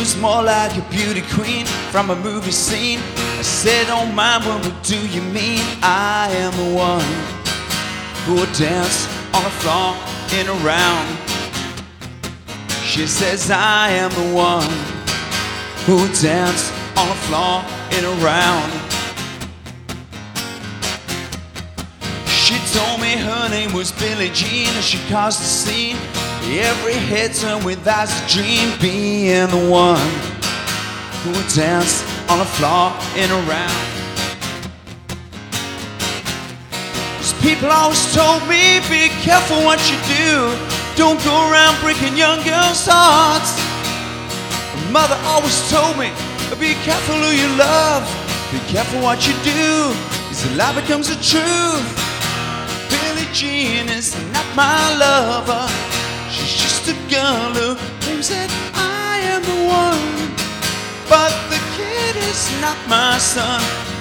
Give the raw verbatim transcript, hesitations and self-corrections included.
was more like a beauty queen from a movie scene. I said, don't mind, but what do you mean? I am the one who will dance on the floor in a round. She says, I am the one who will dance on the floor in a round. She told me her name was Billie Jean, and she caused a scene. Every head turned with eyes a dream, being the one who would dance on the floor in a round. Cause people always told me, be careful what you do, don't go around breaking young girls' hearts. Mother always told me, be careful who you love, be careful what you do, cause a lie becomes the truth. Billie Jean is not my lover, she's just a girl who claims that I am the one. But the kid is not my son,